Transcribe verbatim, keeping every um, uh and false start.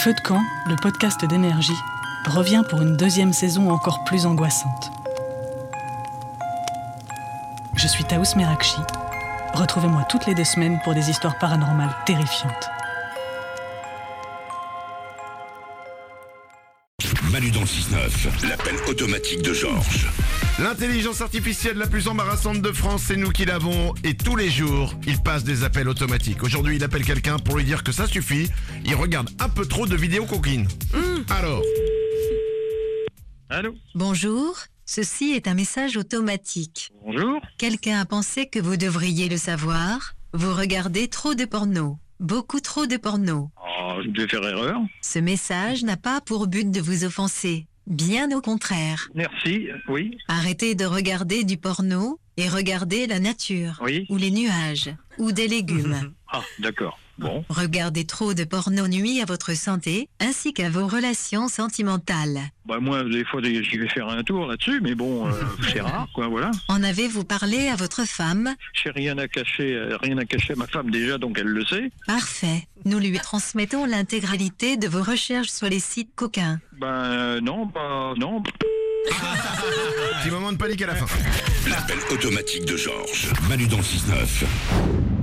Feu de camp, le podcast d'énergie, revient pour une deuxième saison encore plus angoissante. Je suis Taous Merakchi. Retrouvez-moi toutes les deux semaines pour des histoires paranormales terrifiantes. Manu dans le six neuf, l'appel automatique de Georges. L'intelligence artificielle la plus embarrassante de France, c'est nous qui l'avons. Et tous les jours, il passe des appels automatiques. Aujourd'hui, il appelle quelqu'un pour lui dire que ça suffit. Il regarde un peu trop de vidéos coquines. Mmh. Alors Allô ? Bonjour, ceci est un message automatique. Bonjour. Quelqu'un a pensé que vous devriez le savoir. Vous regardez trop de porno. Beaucoup trop de porno. Oh, je devais faire erreur. Ce message n'a pas pour but de vous offenser. Bien au contraire. Merci, oui. Arrêtez de regarder du porno et regardez la nature. Oui. Ou les nuages. Ou des légumes. Ah, d'accord. Bon. Regarder trop de porno nuit à votre santé ainsi qu'à vos relations sentimentales. Bah moi, des fois, j'y vais faire un tour là-dessus, mais bon, euh, c'est rare, quoi, voilà. En avez-vous parlé à votre femme ? J'ai rien à cacher, euh, rien à cacher à ma femme déjà, donc elle le sait. Parfait. Nous lui transmettons l'intégralité de vos recherches sur les sites coquins. Ben euh, non, bah non. Petit moment de panique à la fin. L'appel automatique de Georges. Manu dans le six neuf.